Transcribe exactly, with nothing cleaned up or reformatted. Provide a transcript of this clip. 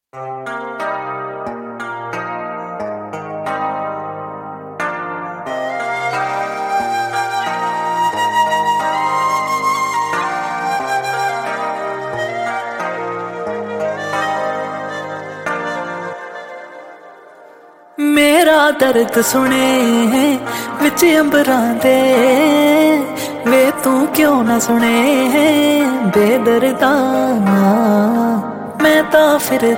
मेरा दर्द सुने विच अंबरां दे वे तू क्यों ना सुने बेदर्दा मैं तां फिर